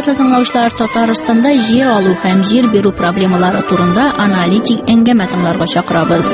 Хөрмәтле тыңлаучылар, Татарстанда җир алу һәм җир бирү проблемалары турында аналитик әңгәмә тыңларга чакырабыз.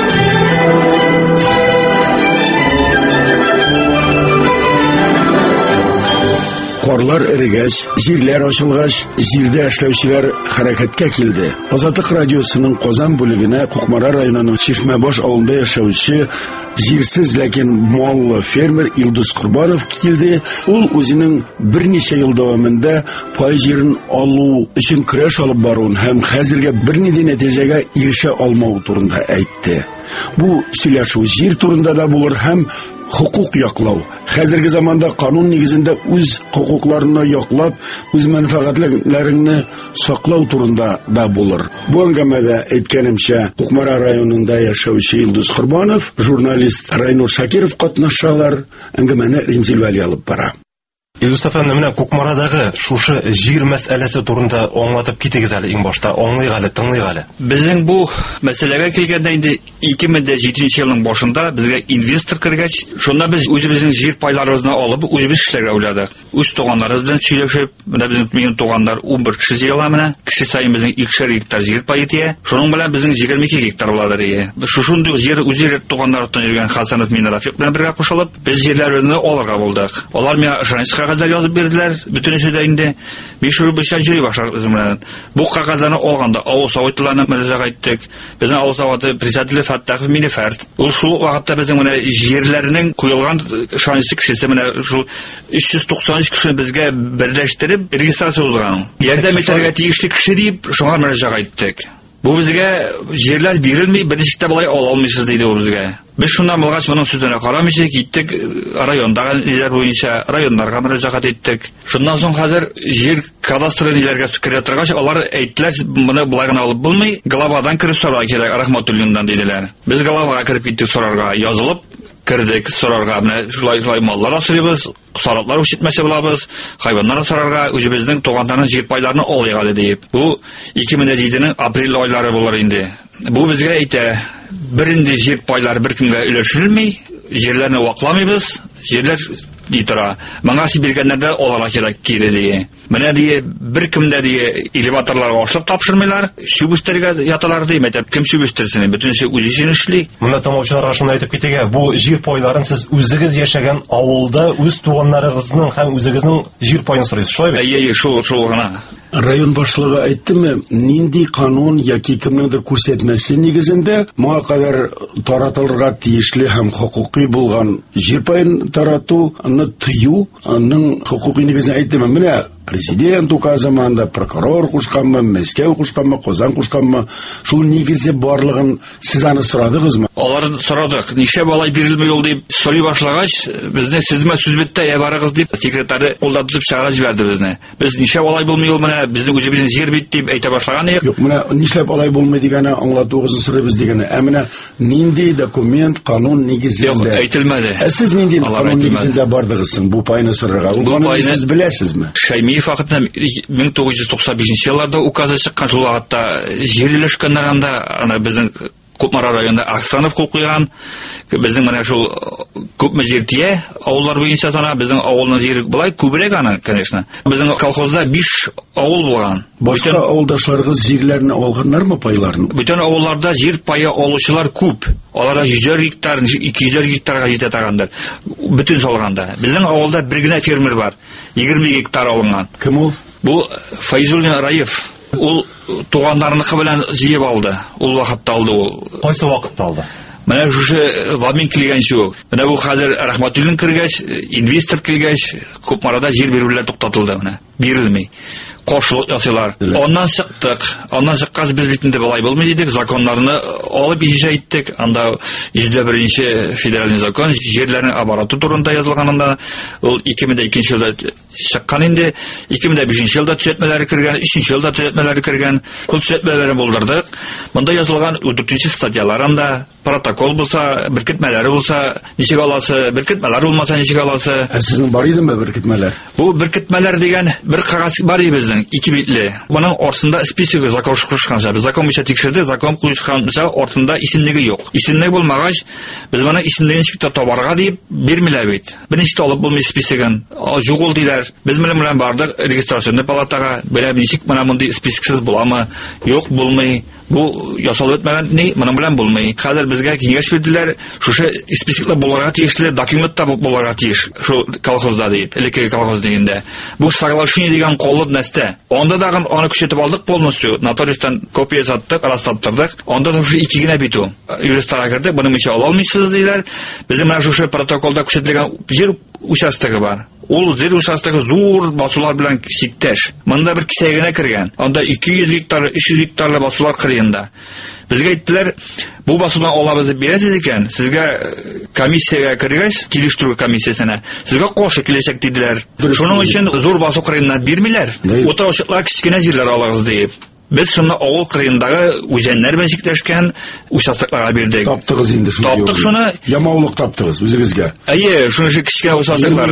Карлар эрегәч, җирләр ачылгач, җирдә эшләүчеләр хәрәкәткә килде. Азатлык радиосының Казан бүлегенә Кукмара районының Чишмәбаш авылында яшәүче җирсез, ләкин маллы фермер Илдус Курбанов килде. Ул үзенең берничә ел дәвамында пай җирен алу өчен көрәш алып баруын һәм хәзергә бернинди нәтиҗәгә ирешә алмау турында әйтте. Бу сөйләшү җир турында да булыр һәм хукук яклау. Хәзерге заманда канун нигезендә үз хукукларына яклап, үз мәнфәгатьләреңне саклау турында да булыр. Бу әңгәмәдә әйткәнемчә, Кукмара районында яшәүче Илдус Курбанов, журналист Райнур Шакиров катнашалар. Әңгәмәне Римзил Вәли алып бара. Илдус әфәнде, менә Кукмарадагы шушы җир мәсьәләсе турында аңлатып китегез әле иң башта, аңлыйк әле, тыңлыйк әле. Безнең бу мәсьәләгә килгәндә инде 2007 елның башында безгә инвестор кергәч, шунда без үзебезнең җир пайларыбызны алып, үзебез эшләргә уйладык. Үз туганнарыбыз белән сөйләшеп, менә безнең туганнар 11 кеше җыела менә, кеше саен безнең 2 гектар җир пае тия. Шуның белән безнең 22 гектар буладыр ия. Шушындый җир үзе туганнардан йөргән Хасанов Мин Рафик белән бергә кушылып, без җирләребезне алырга булдык. Алар миңа ышаныч кәгазьләр язып бирделәр, бөтенесе дә инде 5 рубльчан җыри башларбыз белән. Бу кәгазьләрне алганда авыл советларына мөрәҗәгать иттек. Безнең авыл советы председателе Фаттахов Минефәрт. Ул шул вакытта безнең менә җирләрнең куелган ышанычлы кешесе менә шул 393 кешене безгә берләштереп регистрация узган. Ярдәм итәргә тиешле кеше дип шуңа мөрәҗәгать иттек. Бу безгә җирләр бирелми, беренче булай ала алмыйсыз диде ул безгә. Без шуннан булгач моның сүзенә карамыйча киттек, райондагы җирләр буенча районнарга мөрәҗәгать иттек. Шуннан соң хәзер җир кадастры ниләргә керә торгач, алар әйттеләр, моны булай гына алып булмый, главадан кирип сорарга кирәк, Рахматуллиндан диделәр. Без главага кирип киттек сорарга, язылып кирдек сорарга, менә шулай маллар асрыйбыз, саратлар үчетмәсе булабыз, хайваннар сорарга, үзебезнең туганнарның җир пайларını алыйк әле дип. Бу 2007 апрель айлары булыр инде. Бу безгә әйтә, беринде җир пайлары беркемгә өләшелмәй, җирләрне вакламыйбыз, җирләр ди тора. Моңа биргәннәрдә аларга кирәк кире ди. Менә ди беркемдә ди элеваторларга ашлык тапшырмыйлар, шүбүстәргә яталар ди. Мәктәп кем шүбүстерсен? Бөтенесе үзе өчен эшли. Монда тамашачыларга шуны әйтеп китегә, бу җир пайларын сез үзегез яшәгән авылда үз туганнарыгызның һәм үзегезнең җир паен сорыйсыз, шулаймы? Әйе, шул гына. Район башлыгы әйттеме, нинди канун яки кемнеңдер күрсәтмәсе нигезендә моңа кадәр таратылырга тиешле һәм хукукый булган җир паен таратуны тыю, аның хукукый нигезен әйттеме, менә президент указында прокурор кушканмы, Мәскәү кушканмы, Казан кушканмы, шул нигезе барлыгын сез аны сорадыгызмы? Алар сорадык. Нишләп алай бирелмәй ул дип сорый башлагач, безне сезмә сүз бетте, я барыгыз дип секретарь кулда тотып чыгара җибәрде безне. Без нишләп алай булмый ул, менә безнең үзебезнең җир бит дип әйтә башлаган идек. Юк, менә нишләп алай булмый дигәне аңлатуыгызны сорыйбыз дигәне. Ә менә нинди документ, канун нигезендә? Юк, әйтелмәде. Сез нинди канун нигезендә бардыгыз бу пайны сорырга? Ул пайны сез беләсезме? Шәймиев вакытта 1995 елларда указы чыккан, шул вакытта җир өләшкәннәрендә аны безнең Кукмара районында Аксанов кул куйган. Безнең менә шул күпме җир тия, авыллар буенча сана, безнең авылның җире булай күбрәк аны, конечно. Безнең колхозда 5 авыл булган. Башка авылдашларыгыз җирләрне алганнармы, пайларны? Бүтән авылларда җир пае алучылар күп. Аларда 100 гектар, 200 гектарга җитә торгандыр. Бүтән салганда. Безнең авылда бер генә фермер бар. 20 гектар алынган. Кем ул? Бу Файзуллин Раев. Ул туганнарыныкы белән җыеп алды. Ул вакытта алды ул. Кайсы вакытта алды? Менә шушы вамин килгәнче үк. Менә бу хәзер Рахматуллин кергәч, инвестор килгәч, Кукмарада җир бирүләр туктатылды менә. Бирелми. Кошлык ясыйлар. Аннан чыктык. Аннан чыккач без бит инде булай булмый дидек, законнарны алып иҗа иттек. Анда 101-нче федераль закон җирләрнең обороты турында язылганында ул 2002 елда чыккан инде. 2005 елда төзәтмәләр кергән, 3 елда төзәтмәләр кергән. Ул төзәтмәләрне булдырдык. Монда язылган 4-нче статьяларында протокол булса, беркетмәләре булса, ничек аласы, беркетмәләр булмаса, ничек аласы. Сезнең бар идеме беркетмәләр? Бу беркетмәләр дигән бер кагаз бар иде безнең. безнең 2 битле. Моның ортында списогы закон кушканча, без закон буенча тикшерде, закон кушканча ортында исемлеге юк. Исемлеге булмагач, без моны исемлеген ничек табарга дип бирмиләр бит. Беренче алып булмый списогын. Югыл диләр. Без белән бардык регистрационный палатага, беләм ничек моны мондый списоксыз буламы? Юк, булмый. Бу ясалып бетмәгән ни, моның белән булмый. Хәзер безгә киңәш бирделәр, шушы списоклар буларга тиешле, документта буларга тиеш. Шу колхозда дип, элекке колхоз дигәндә. Бу соглашение дигән коллык нәрсә. Анда да аны күчетеп алдык полностью. Нотариустан копия саттык, раслаттырдык. Анда да шушы 2 генә бит ул. Юристларга керде, буны мичә ала алмыйсыз диләр. Безнең менә шушы протоколда күрсәтелгән җир участогы бар. Ул җир участогы зур басулар белән сиктәш. Монда бер кисәгенә кергән. Анда 200 гектар, 300 гектарлы басулар кырыенда. Безгә әйттеләр, бу басудан алабыз дип бирәсез икән, сезгә комиссиягә кергәч, килештерү комиссиясенә, сезгә каршы киләчәк диделәр. Шуның өчен зур басу кырыеннан бирмиләр. Утраучылар кичкенә җирләр алагыз дип. Без шуны авыл кырыендагы үзәннәр белән чикләшкән участокларга бирдек. Таптыгыз инде шуны. Таптык шуны. Ямаулык таптыгыз үзегезгә. Әйе, шуны кичкенә участоклар.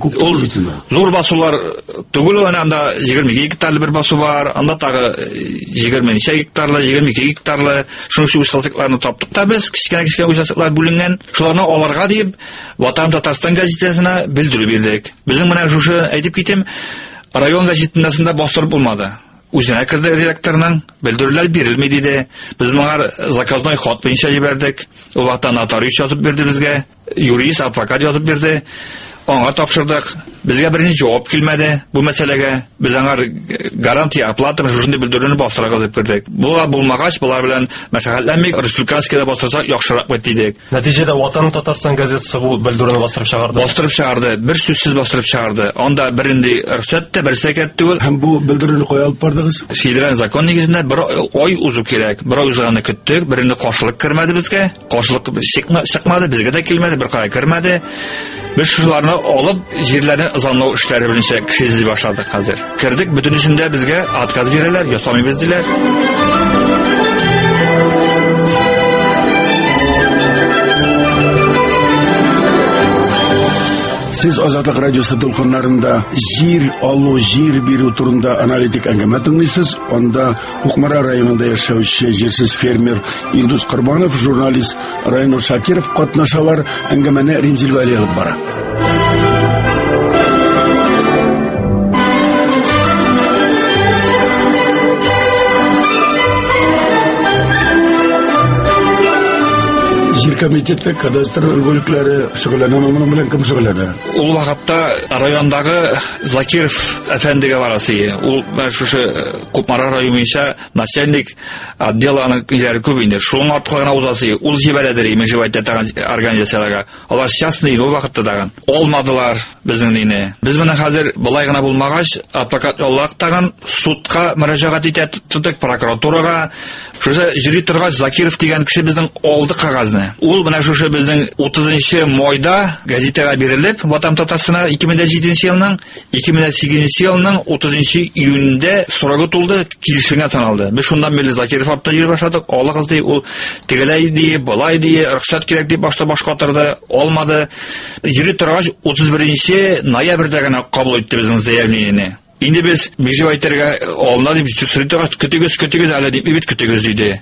Зур басулар түгел, анда 20 гектарлы бер басу бар, анда тагы 20 гектарлы, 22 гектарлы шуны участокларны таптык та без кичкенә участоклар бүленгән. Шуларны аларга дип Ватан Татарстан газетасына белдерү бирдек. Безнең менә шушы әйтеп китим, район газетасында бастырып булмады. Үзенә керде редакторның, белдерүләр бирелми диде. Без моңар заказной хат буенча җибәрдек. Ул вакытта нотариус язып бирде безгә, юрист, адвокат язып бирде. Аңа тапшырдык. Безгә берничә җавап килмәде бу мәсьәләгә. Без аңар гарантия оплата шундый белдерүне бастырырга дип бирдек. Була булмагач, булар белән мәшәкатьләнмик, республиканскийда бастырсак яхшырак бит дидек. Нәтиҗәдә Ватан Татарстан газетасы бу белдерүне бастырып чыгарды. Бастырып чыгарды, бер сүзсез бастырып чыгарды. Анда беринди рөхсәт тә, бер сәкәт түгел. Һәм бу белдерүне кая алып бардыгыз? Федераль закон нигезендә бер ай узу кирәк. Бер ай узганны көттек, беринде каршылык кермәде безгә. Каршылык чыкмады, безгә дә килмәде, бер кая кермәде. Biz şularını alıp җирләрне ызанлау эшләре белән кеше эзли башладык хәзер. Кирдек, бүтән исемдә безгә отказ бирәләр, ясамыйбыз диләр. Siz Azadlık Radyosu dolkunlarında jir alу, jir бирү турында аналитик әңгәмә тыңлыйсыз. Анда Кукмара районында яшәүче җирсез фермер Илдус Кырбанов, журналист Райнур Шакиров катнашалар, әңгәмәне Римзил Вәли алып бара. Комитетте кадастр бүлекләре шөгыльләнә, моның белән кем шөгыльләнә? Ул вакытта райондагы Закиров әфәндегә барасы. Ул шушы Кукмара районы буенча начальник отделаның киләре күп инде. Шуның арткылыгына узасы. Ул җибәрәдер имежевайта организацияларга. Алар частный ул вакытта даган. Алмадылар безнең дине. Без моны хәзер былай гына булмагач, адвокат яллак таган судка мөрәҗәгать итә, прокуратурага. Шушы җири торгач Закиров дигән кеше безнең алды кагазны. Ул менә шушы безнең 30 майда газетага бирелеп, Ватан Татарстана 2007 елның, 2008 елның 30 июньдә сорагы тулды, килешенгә таналды. Без шундан бери Закиров апта йөри башладык. Алыгыз ди, ул тегеләй ди, балай ди, рөхсәт кирәк дип башта башкатырды, алмады. Йөри торгач 31 ноябрьдә генә кабул итте безнең заявлениене. Инде без межевайтергә алына дип сүртәгәч көтегез әле дип бит көтегез диде.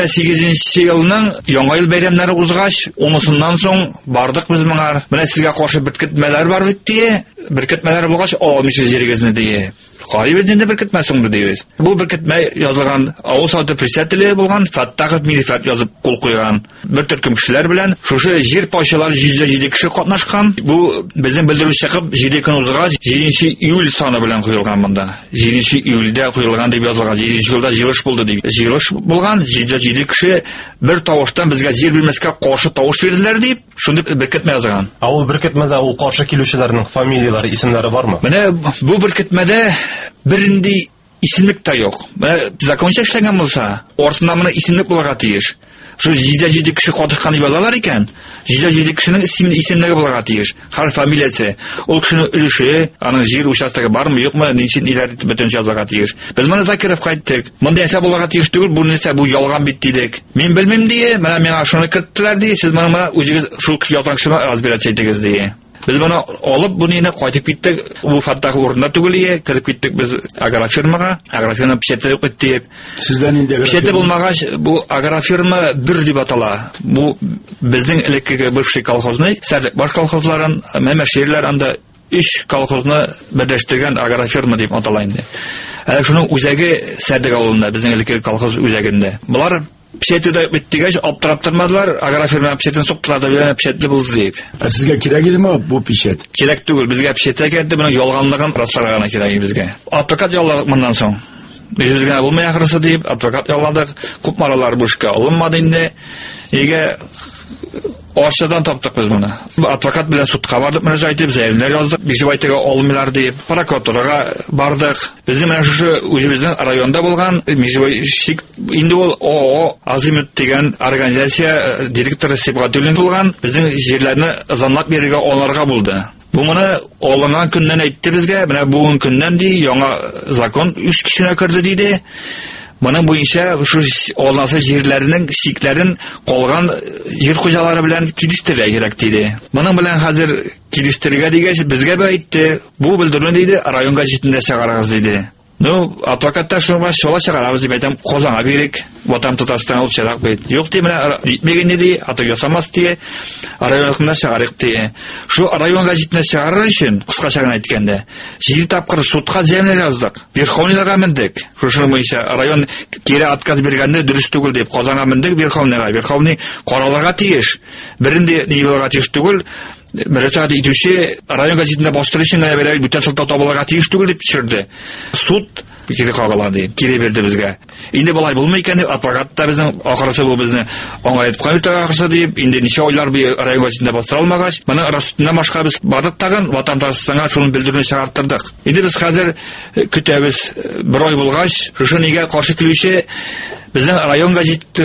2008 елның яңа ел бәйрәмнәре узгач, онысыннан соң бардык без моңар. Менә сезгә каршы беркетмәләр бар бит ди. Беркетмәләр булгач, алмыйсыз җирегезне ди. Карыйбыз инде беркетмәсен дибез. Бу беркетмә язылган авыл саты председателе булган Фаттахов Мирфат язып кул куйган. Бер төркем кешеләр белән шушы җир пашалар 107 кеше катнашкан. Бу безнең белдерү чыгып 7 көн узгач 7 июль саны белән куелган монда. 7 июльдә куелган дип язылган. 7 елда җыелыш булды дип. Җыелыш булган 7 кеше бер тавыштан безгә җир билмәскә каршы тавыш бирделәр дип, шундый беркетмә язган. Ул беркетмәдә ул каршы килүчеләрнең фамилиялары, исемнәре бармы? Менә бу беркетмәдә беринди исемлек тә юк. Законча эшләгән булса, ортында моны исемлек булырга тиеш. Шу 7 кеше катышкан дип язалар икән. 7 кешенең исемлеге булырга тиеш. Һәр фамилиясе, ул кешенең өлеше, аның җир участогы бармы, юкмы, ниләр бөтен язылырга тиеш. Без моны Закиров кайттык. Монда әсә булырга тиеш түгел, бу нәрсә бу ялган бит дидек. Мин белмим ди, менә миңа шуны керттләр ди, сез моны үзегез шул язган кешегә разбирать итегез ди. Biz bunu алып, bunu yine кайтып киттек. Bu Фаттах урында түгел, кирип киттек biz агрофирмага. Агрофирма печәте юк дип. Сездән инде печәте булмагач, бу агрофирма бер дип атала. Бу безнең элеккеге бывший колхозный, Сәрлек баш колхозларын, мәмәширләр анда 3 колхозны берләштергән агрофирма дип атала инде. Шуның үзәге Сәрлек авылында, безнең элеккеге колхоз үзәгендә. Булар печәтедә биттегәч аптырап тормадылар, агрофирма печәтен суктылар да белән печәтле булды дип. Сезгә кирәк идеме бу печәт? Кирәк түгел, безгә печәт кирәк, моның ялганлыгын расларга гына кирәк безгә. Адвокат ялладык моннан соң. Безгә булмый ахрысы дип, адвокат ялладык, күп маралар бушка алынмады инде. Игә Ашадан таптык без моны. Адвокат белән судка бардык, мөрәҗәгать итеп, заявление яздык, бишбайтыга алмыйлар дип, прокуратурага бардык. Безнең менә шушы үзебезнең районда булган Межбайшик инде ул ООО Азимут дигән организация директоры Сибгатуллин булган, безнең җирләрне занлап бирергә аларга булды. Бу моны алынган көннән әйтте безгә, менә бүгенге көннән ди яңа закон үз көченә керде диде. Моның буенча шу алынасы җирләрнең шикләрен калган җир хуҗалары белән килештерергә кирәк диде. Моның белән хәзер килештерергә дигәч безгә бә әйтте. Бу белдерүне диде, район газетында чыгарыгыз диде. Адвокаттар шуңа шола чыгарабыз дип әйтәм, Казанга бирик, Ватан Татарстан алып чыгак бит. Юк ди, менә җитмәгән ди, аты ясамас ди, районда чыгарык ди. Шу район газетында чыгарыр өчен, кыскача гына әйткәндә, 7 тапкыр судка заявление яздык. Верховныйга мендек. Шушы буенча район кире отказ биргәндә дөрес түгел дип Казанга мендек Верховныйга. Верховный караларга тиеш. Беринде нибеларга тиеш түгел. Мөрәҗәгать итүче район газетында бастыру өчен генә бирә, бүтән сылтау табылырга тиеш түгел дип төшерде. Суд кире кагылады, кире берде безгә. Инде болай булмый икән дип адвокат та безнең ахырсы бу безне аңлатып кайтырга ахырсы дип, инде ничә айлар бу район газетында бастыра алмагач, моны расында башка без бардык тагын Ватан Татарстанга шуны белдерүне чыгартырдык. Инде без хәзер көтәбез, бер ай булгач, шушы нигә каршы килүче безнең район газеты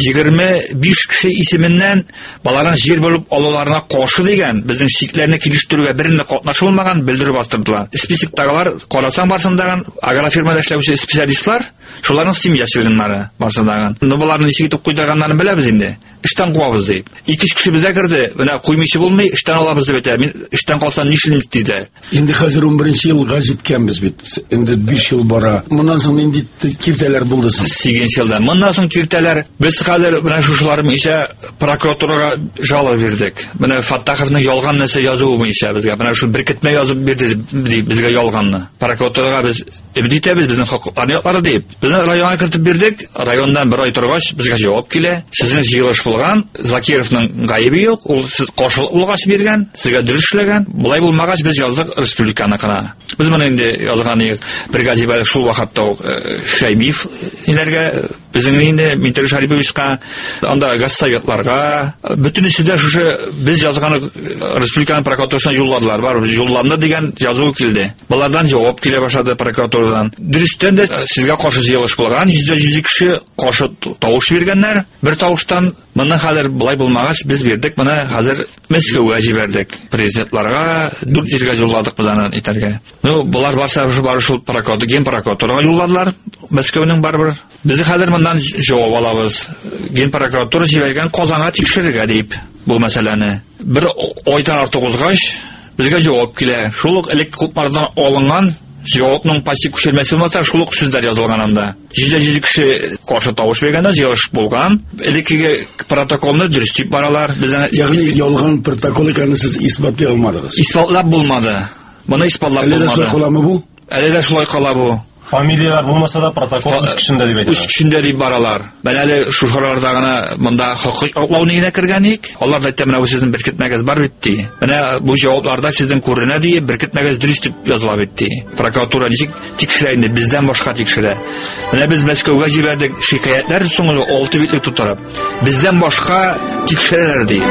25 кеше исеменнән баларның җир булып алуларына каршы дигән безнең шикләрне килештерүгә беренә катнашылмаган белдерү бастырдылар. Списоктагылар карасаң барсындаган агрофирмада эшләүче специалистлар, шуларның семья членнары барсындаган. Буларны ничек итеп куйдырганнарын беләбез инде. Эштән куабыз дип. 2 кеше безгә керде, менә куймыйчы булмый, эштән алабыз дип әйтә. Мин эштән калсам нишлим диде. Инде хәзер 11 елга җиткәнбез бит. Инде 5 ел бара. Моннан соң инде киртәләр булды соң. 8 елда. Моннан соң киртәләр. Без хәзер менә шушылар буенча прокуратурага жалоба бирдек. Менә Фаттаховның ялган нәрсә язуы буенча безгә менә шу беркетмә язып бирде дип безгә ялганны. Прокуратурага без итәбез безнең хокукларны яклары дип. Безне районга кертеп бирдек. Райондан бер ай торгач безгә җавап килә. Сезнең җыелыш булган, Закировның гаебе юк, ул сез каршылык булгач биргән, сезгә дөрес эшләгән. Булай булмагач biz яздык республиканыкына. Без моны инде язган бригадир шул вакытта Шаймиев иләргә безнең инде Митрий Шариповичка, анда газсоветларга, бөтенесе дә шушы без язган республиканың прокуратурасына юлладылар. Бар, юлланды дигән язу килде. Булардан җавап килә башлады прокуратурадан. Дөрестән дә сезгә каршы җыелыш булган, 100 кеше каршы тавыш биргәннәр. Бер тавыштан моны хәзер булай булмагач без бирдек, моны хәзер Мәскәүгә җибәрдек. Президентларга 4 җиргә юлладык безне итәргә. Булар барса шул прокуратура, ген прокуратурага юлладылар. Мәскәүнең барбер. Без хәзер моннан җавап алабыз. Ген прокуратура җибәргән Казанга тикшерергә дип бу мәсьәләне. Бер айдан артык узгач безгә җавап килә. Шул ук элек күпмардан алынган җавапның почти күчермәсе булмаса, шул ук сүзләр язылган анда. 100 кеше каршы тавыш биргәндә җыелыш булган. Элеккеге протоколны дөрес дип баралар. Безнең ягъни ялган протокол икәнен сез исбатлый алмадыгыз. Исбатлап булмады. Моны исбатлап булмады. Әле дә шулай кала бу. Фамилиялар булмаса да протокол үз көчендә дип әйтәләр. Үз көчендә дип баралар. Менә әле шу шараларда гына монда хокук аклау нигенә кергәник. Алар да әйтә, менә бу сезнең беркетмәгез бар бит ди. Менә бу җавапларда сезнең күренә ди, беркетмәгез дөрес дип языла бит ди. Прокуратура ничек тикшерә инде, бездән башка тикшерә. Менә без Мәскәүгә җибәрдек, шикаятлар соңгы 6 битлек тутырып. Бездән башка тикшерәләр ди.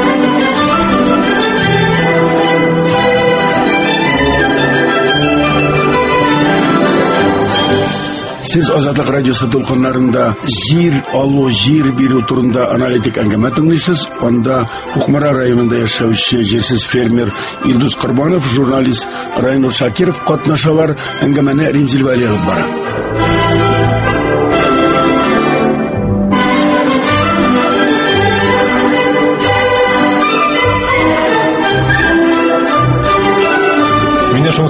Siz Azadlık Radyosu dolkunlarında jir alу, jir бирү турында аналитик әңгәмә тыңлыйсыз. Анда Кукмара районында яшәүче җирсез фермер Илдус Корбанов, журналист Райнур Шакиров катнашалар. Әңгәмәне Римзил Валиев бара.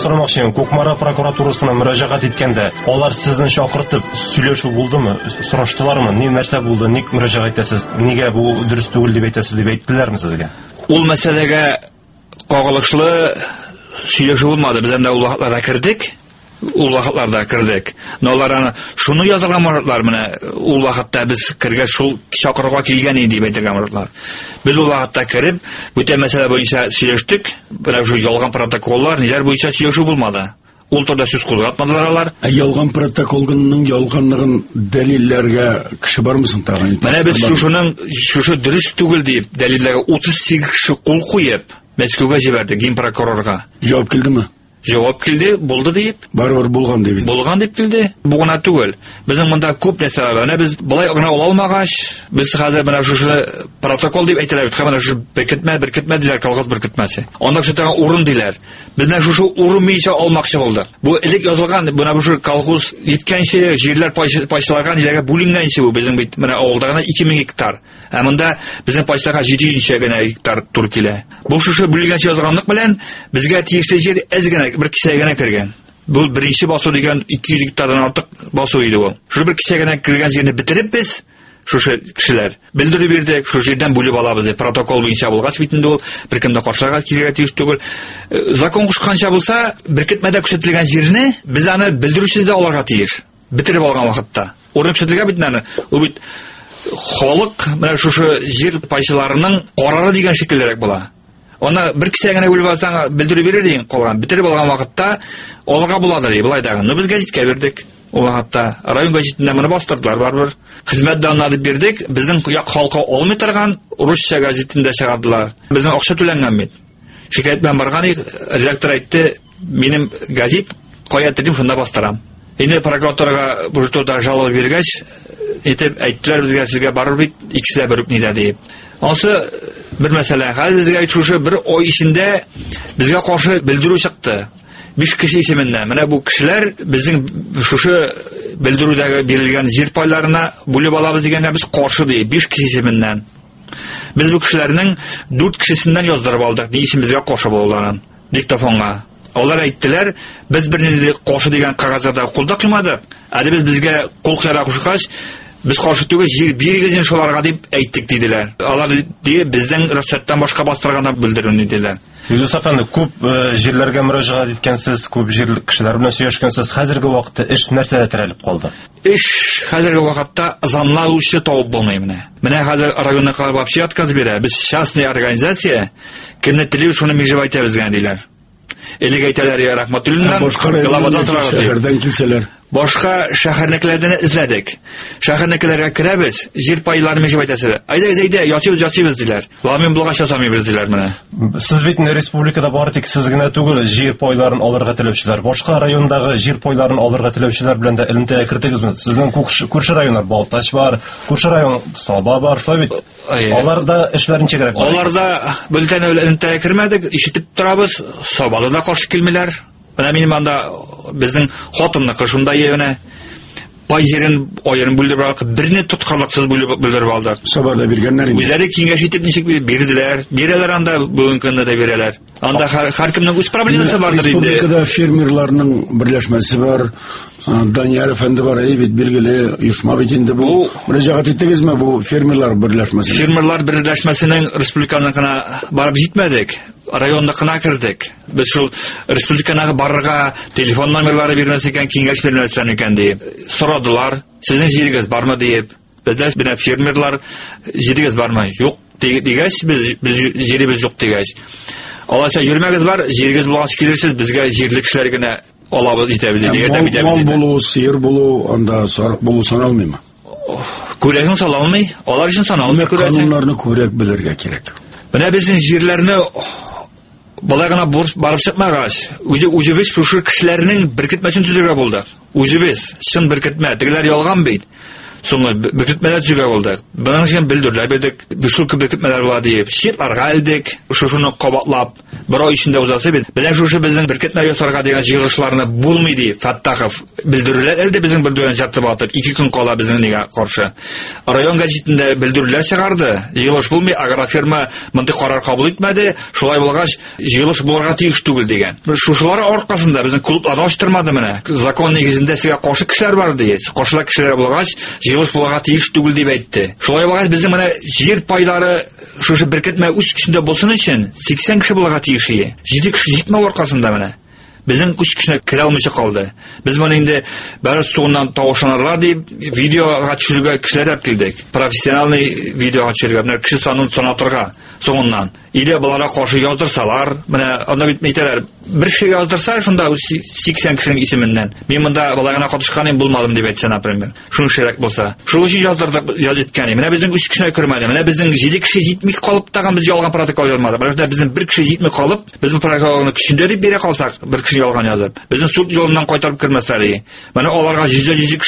сорамакчы, Кукмара прокуратурасына мөрәҗәгать иткәндә, алар сезне чакыртып сөйләшү булдымы? Сораштылармы? Ни нәрсә булды? Ник мөрәҗәгать итәсез? Нигә бу дөрес түгел дип әйтәсез дип әйттеләрме сезгә? Ул мәсьәләгә кагылышлы сөйләшү булмады. Без анда ул вакытларда кирдек. Ул вакытларда кирдек. Но алар шуны язылган моратлар менә ул вакытта без кергәч шул чакырга килгән иде дип әйтергән моратлар. Без ул вакытта кирип, бүтән мәсьәлә буенча сөйләштек. Менә шу ялган протоколлар, ниләр буенча сөйләшү булмады. Ул турда сүз кузгатмадылар алар. Ялган протоколның ялганлыгын дәлилләргә кеше бармысың тагын? Менә без шушы дөрес түгел дип дәлилләргә 38 кеше кул куеп Мәскәүгә җибәрде генпрокурорга. Җавап килдеме? Җавап килде, булды дип. Барыбер булган дип. Булган дип килде. Бу гына түгел. Безнең монда күп нәрсәләр бар. Менә без былай гына ала алмагач, без хәзер менә шушы протокол дип әйтәләр. Менә шу беркетмә диләр, колхоз беркетмәсе. Анда шутаган урын диләр. Без менә шушы урын миенчә алмакчы булдык. Бу элек язылган, менә шу колхоз иткәнче җирләр пайчаларга ниләргә бүленгәнче бу безнең бит менә авылда гына 2000 гектар. Ә монда безнең пайчаларга 700 генә гектар тур килә. Бу шушы бүленгәнче язганлык белән безгә тиешле җир әз генә bir кешегә генә кергән. Бу беренче басу дигән 200 гектардан артык басу иде ул. Шушы бер кешегә генә кергән җирне битереп без шушы кешеләр белдереп бирдек, шу җирдән бүлеп алабыз дип протокол буенча булгач бит инде ул беркемдә каршыга килергә тиеш түгел. Закон кушканча булса, беркетмәдә күрсәтелгән җирне без аны белдерүче дә алырга тиеш. Битереп алган вакытта. Урын күрсәтелгән бит аны. Ул бит халык менә шушы җир пайчыларының карары дигән шикелләрәк була. Ona bir kişiye gene gülüp alsan bildirip verir deyin kolgan. Bitirip algan vakitta olga buladır diye bulaydağı. Biz gazetke verdik. O vakitta rayon gazetinde bunu bastırdılar barbar. Hizmet anladıp verdik. Bizden halka olmay targan Rusça gazetinde çıkardılar. Bizden akşa tülengen bit. Şikayet ben bargan redaktör aytti. Benim gazet koyat dedim şunda bastıram. Yine prokuratorga bu turda жалоба vergeç etip ayttılar bizge sizge barır bit ikisi de bölük nida deyip. Onsı bir mesele. Hal bizge aytuşu bir oy içinde bizge karşı bildiru çıktı. 5 kişi isiminden. Mene bu kişiler bizim şuşu bildirudagi berilgan yer paylarına bölüp alabız degende biz karşı değil. 5 kişi isiminden. Biz bu kişilerinin 4 kişisinden yazdırıp aldık. Ne için bizge karşı bolganan diktafonga. Onlar ayttılar, biz birini karşı degen kagazlarda kulda kıymadık. Hadi biz bizge kul kıyara kuşkaç, biz karşı tüge yer birigizin şolarga deyip ayttık dediler. Onlar diye bizden rüssetten başka bastırgandan bildirin dediler. Yusuf efendi, көп җирләргә мөрәҗәгать иткәнсез, көп җирлек кешеләр белән сөйләшкәнсез. Хәзерге вакытта эш нәрсәдә терәлеп калды? Эш хәзерге вакытта замлаучы табып булмый менә. Менә хәзер районны калып вообще отказ бирә. Без частный организация, кемне теләп шуны межевать итәбезгән диләр. Элек әйтәләр я Рахматуллиннан, Галамадан торалар дип. Шәһәрдән килсәләр. Башка шәһәрнекеләрдән эзләдек. Шәһәрнекеләргә керәбез, җир пайларын межевать итәсез. Әйдә, ясыйбыз диләр. Ламин булгач ясамыйбыз диләр менә. Сез бит республикада бары тик сез генә түгел, җир пайларын алырга теләүчеләр. Башка райондагы җир пайларын алырга теләүчеләр белән дә элемтәгә кертегезме? Сезнең күрше районнар Балтач бар, күрше район Саба бар, шулай бит. Аларда эшләрен чигәрәк бар. Аларда бүлтән элемтәгә кермәдек, ишетеп торабыз. Сабада да каршы килмиләр. Менә минем анда безнең хатынныкы шунда яна пай җирен аерым бүлдереп алдык, берне тоткарлыксыз бүлдереп алдык. Сабада биргәннәр инде. Үзләре киңәш итеп ничек бирделәр. Бирәләр анда бүген көндә дә бирәләр. Анда һәркемнең үз проблемасы бардыр инде. Республикада фермерларның берләшмәсе бар. Данияр әфәнде бар, бит билгеле оешма бит инде бу. Мөрәҗәгать иттегезме бу фермерлар берләшмәсе? Фермерлар берләшмәсенең республиканыкына барып җитмәдек. Районныкына кирдек. Без шул республиканага барырга телефон номерлары бирмәс икән, киңәш бирмәсләр икән дип сорадылар. Сезнең җирегез бармы дип. Бездә бинә фермерлар җирегез бармы? Юк дигәч, без җиребез юк дигәч. Алайса йөрмәгез бар, җирегез булгач килерсез, безгә җирлек кешеләр генә алабыз итәбез дип. Мал булу, сыер булу, анда сарык булу саналмыймы? Күрәсен салалмый, алар өчен саналмый күрәсен. Кануннарны күрәк белергә кирәк. Менә безнең җирләрне балай гына барып чыкмагач, үзебез шушы кешеләрнең беркетмәсен төзергә булды. Үзебез чын беркетмә, тегеләр ялган бит. Соңгы беркетмәләр төзергә булды. Буның өчен белдерүләр бирдек, шул беркетмәләр була дип, шитларга алдык, шушыны кабатлап, bir ай ичендә узасы бит. Белән шушы безнең беркетмә ясарга дигән җыелышларны булмый ди Фаттахов белдерүләр әле безнең белдерүен җатып атып 2 көн кала безнең нигә каршы. Район гәҗитендә белдерүләр чыгарды. Җыелыш булмый, агрофирма мондай карар кабул итмәде. Шулай булгач җыелыш булырга тиеш түгел дигән. Шушылар аркасында безнең клубларны ачтырмады менә. Закон нигезендә сезгә каршы кешеләр бар ди. Каршылар кешеләр булгач җыелыш булырга тиеш түгел дип әйтте. Шулай булгач безнең менә җир пайлары шушы беркетмә үз көчендә булсын өчен 80 кеше булырга тиеш иде. 7 кеше җитмәү аркасында менә. Безнең үз көченә керә алмыйча калды. Без моны инде бары сугыннан тавышланырлар дип видеога төшерергә кешеләр килдек. Профессиональ видеога төшерергә, менә кеше санын санатырга соңыннан. Иле буларга каршы яздырсалар, менә анда бит әйтәләр, бер кеше яздырса, шунда 80 кешенең исеменнән. Мин монда балагына катышканым булмадым дип әйтсә, например. Шуның ширәк булса. Шул өчен яздырдык, яздыткан. Менә безнең үз көченә кермәде. Менә безнең 7 кеше җитми калып тагын без ялган протокол язмады. Менә безнең бер кеше җитми калып, без бу протоколны көчендә дип бирә калсак, бер кеше ялган язып. Безнең суд юлыннан кайтарып кермәсләр иде. Менә аларга 100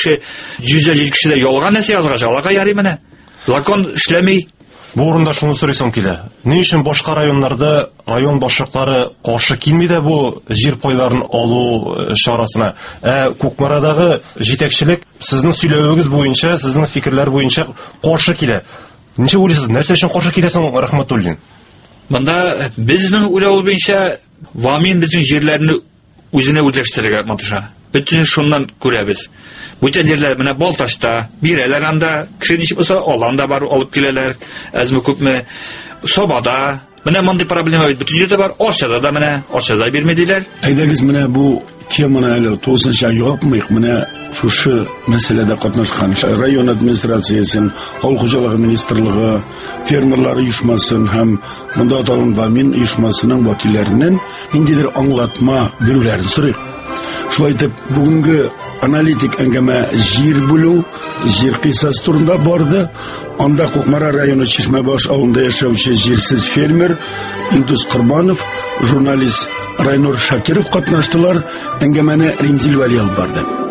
кеше дә ялган нәрсә язгач, аларга ярый менә. Закон эшләми. Бу урында шуны сорыйсым килә. Ни өчен башка районнарда район башлыклары каршы килми дә бу җир пайларын алу чарасына? Кукмарадагы җитәкчелек сезнең сөйләвегез буенча, сезнең фикерләр буенча каршы килә. Ничә уйлыйсыз? Нәрсә өчен каршы киләсең, Рахматуллин? Монда безнең уйлау буенча Вамин безнең җирләрне үзенә үзләштерергә маташа. Бөтен шуннан күрәбез. Бүтән җирләр менә Балташта, бирәләр анда, кеше ничек булса аланда бар, алып киләләр. Әзме күпме Собада. Менә мондый проблема бит бүтән җирдә бар. Арчада да менә, Арчада бирмәдиләр. Әйдәгез менә бу теманы әле тулысынча ябмыйк. Менә шушы мәсьәләдә катнашкан район администрациясен, авыл хуҗалыгы министрлыгы, фермерлар оешмасын һәм монда аталган Вамин оешмасының вәкилләреннән ниндидер аңлатма бирүләрен сорыйк. Шулай итеп, бүгенге аналитик әңгәмә җир бүлү, җир кыйсасы турында барды. Анда Кукмара районы Чишмәбаш авылында яшәүче җирсез фермер Илдус Кырбанов, журналист Райнур Шакиров катнаштылар. Әңгәмәне Римзил Вәли алып барды.